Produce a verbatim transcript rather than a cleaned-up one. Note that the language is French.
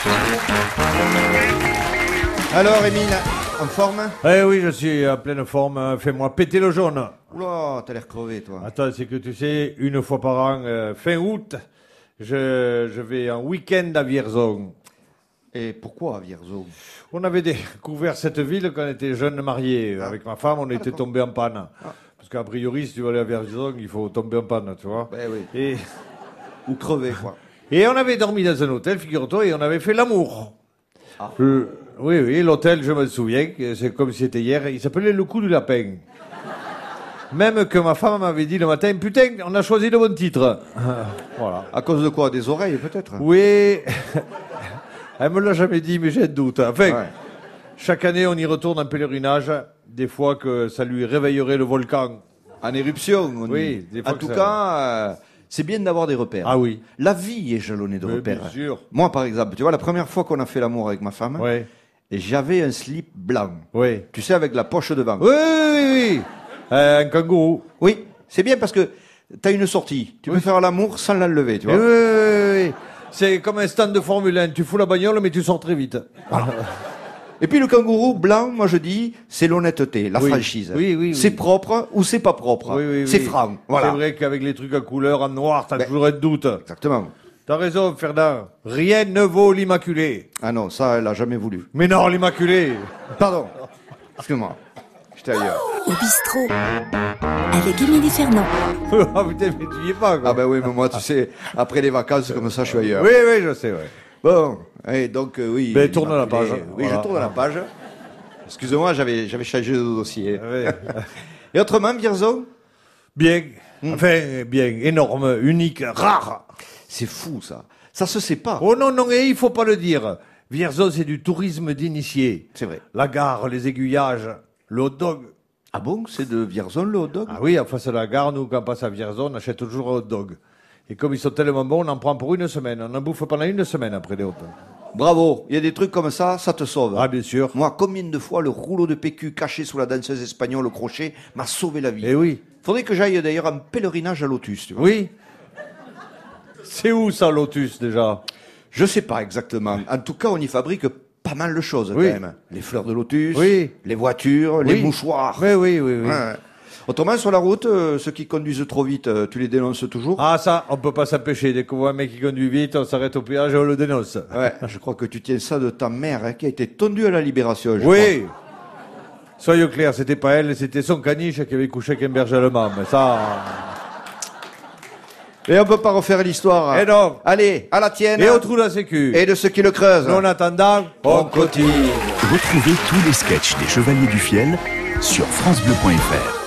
Alors, Émile, en forme? Eh oui, je suis en pleine forme. Fais-moi péter le jaune. Oula, t'as l'air crevé, toi. Attends, c'est que tu sais, une fois par an, euh, fin août, je, je vais en week-end à Vierzon. Et pourquoi à Vierzon? On avait découvert cette ville quand on était jeunes mariés. Ah. Avec ma femme, on Ah, était tombés en panne. Ah. Parce qu'a priori, si tu veux aller à Vierzon, il faut tomber en panne, tu vois. Ben oui. Et, Ou crevé, quoi. et on avait dormi dans un hôtel, figure-toi, et on avait fait l'amour. Ah. Le- oui, oui, l'hôtel, je me souviens, que c'est comme si c'était hier, il s'appelait le coup du lapin. Même que ma femme m'avait dit le matin, putain, on a choisi le bon titre. Voilà. À cause de quoi? Des oreilles, peut-être? Oui, elle me l'a jamais dit, mais j'ai un doute. Enfin, Ouais. chaque année, on y retourne en pèlerinage, des fois que ça lui réveillerait le volcan. En éruption, on Oui, dit. des fois En que tout ça- cas, euh, c'est bien d'avoir des repères. Ah oui. La vie est jalonnée de Oui, repères. bien sûr. Moi, par exemple, tu vois, la première fois qu'on a fait l'amour avec ma femme, Oui, et j'avais un slip blanc. oui. Tu sais, avec la poche devant. Oui, oui, oui, oui. Euh, un kangourou. Oui, c'est bien parce que t'as une sortie. Tu peux faire l'amour sans l'enlever, tu Oui, vois. oui, oui, oui. C'est comme un stand de Formule un. Tu fous la bagnole, mais tu sors très vite. Et puis le kangourou blanc, moi je dis, c'est l'honnêteté, la Oui. franchise. Oui, oui, oui. C'est propre ou c'est pas propre. Oui, oui, oui. C'est franc. Voilà. C'est vrai qu'avec les trucs à couleur, en noir, t'as Ben- toujours un doute. Exactement. T'as raison, Ferdinand. Rien ne vaut l'Immaculée. Ah non, ça, elle a jamais voulu. Mais non, l'Immaculée. Pardon. Excuse-moi. J'étais ailleurs. Au bistrot, avec Émilie Fernand. Ah putain, mais tu y es pas, quoi. Ah ben oui, mais moi, tu sais, après les vacances, comme ça, je suis ailleurs. Oui, oui, je sais, ouais. Bon, et donc, euh, oui. Ben, tourne la l'Immaculée. page. Oui, Voilà. je tourne la page. Excusez-moi, j'avais, j'avais changé de dossier. Ouais. Et autrement, Vierzon? Bien. Enfin, bien. Énorme, unique, rare. C'est fou, ça. Ça se sait pas. Oh non, non, et il faut pas le dire. Vierzon, c'est du tourisme d'initié. C'est vrai. La gare, les aiguillages, le hot dog. Ah bon, c'est de Vierzon, le hot dog? Ah oui, en face de la gare, nous, quand on passe à Vierzon, on achète toujours un hot dog. Et comme ils sont tellement bons, on en prend pour une semaine. On en bouffe pendant une semaine après les hot dogs. Bravo. Il y a des trucs comme ça, ça te sauve. Ah, bien sûr. Moi, combien de fois le rouleau de P Q caché sous la danseuse espagnole au crochet m'a sauvé la vie. Eh oui. Faudrait que j'aille d'ailleurs en pèlerinage à Lotus, tu vois. Oui. C'est où ça, Lotus, déjà? Je sais pas exactement. En tout cas, on y fabrique pas mal de choses Oui. quand même. Les fleurs de Lotus, Oui. les voitures, les Oui. mouchoirs. Oui, oui, oui, oui. Ouais. Autrement, sur la route, euh, ceux qui conduisent trop vite, euh, tu les dénonces toujours? Ah, ça, on peut pas s'empêcher. Dès qu'on voit un mec qui conduit vite, on s'arrête au péage et on le dénonce. Ouais, je crois que tu tiens ça de ta mère hein, qui a été tondue à la libération. je Oui. Soyons clairs, c'était pas elle, c'était son caniche qui avait couché avec un berger allemand. Mais ça... crois. Et on peut pas refaire l'histoire. Et non. Allez, à la tienne. Et au trou de la sécu. Et de ceux qui le creusent. Nous, en attendant, on continue. Retrouvez tous les sketchs des Chevaliers du Fiel sur francebleu point fr.